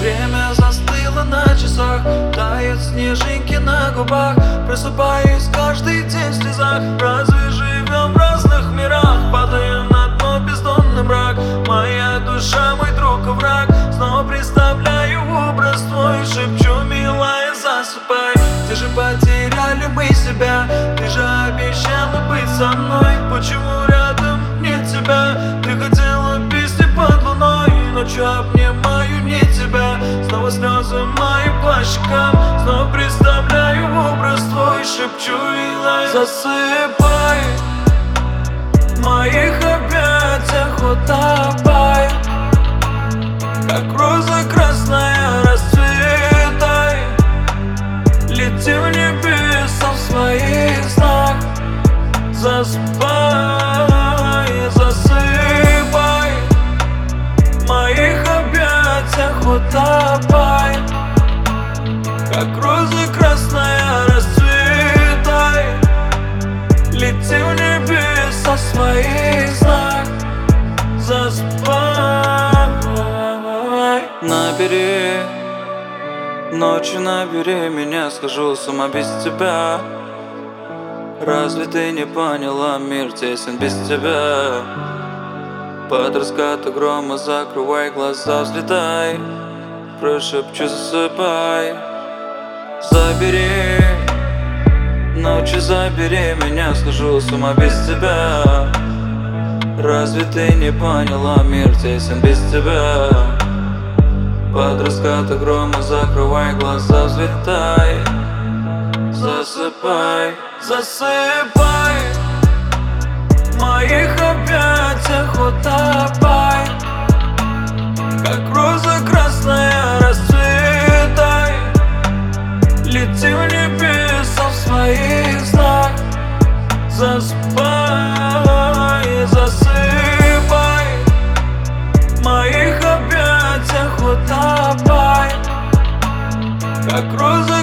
Время застыло на часах, тают снежинки на губах. Просыпаюсь каждый день в слезах. Разве живем в разных мирах? Падаем на дно, бездонный мрак. Моя душа, мой друг и враг. Снова представляю образ твой, шепчу, милая, засыпай. Где же потеряли мы себя? Ты же обещала быть со мной. Почему рядом нет тебя? Ты хотела песни под луной. Ночью обнимаю не тебя. Снова слезы мои по щекам. Снова представляю образ твой, шепчу, милая, засыпай. В моих объятиях утопай, как роза красная, расцветай. Лети в небеса в своих снах. Засыпай, засыпай. В моих объятиях утопай, как роза красная, расцветай. Лети в небеса в своих снах. Засыпай. Набери, ночью набери меня, схожу с ума без тебя. Разве ты не поняла, мир тесен без тебя? Под раскаты грома закрывай глаза, взлетай. Прошепчу, засыпай. Забери, ночью забери меня, схожу с ума без тебя. Разве ты не поняла, мир тесен без тебя? Под раскаты грома закрывай глаза, взлетай. Засыпай, засыпай. В моих объятиях утопай, как роза красная, расцветай. Лети в небеса в своих снах. Засыпай, засыпай. В моих объятиях утопай, как роза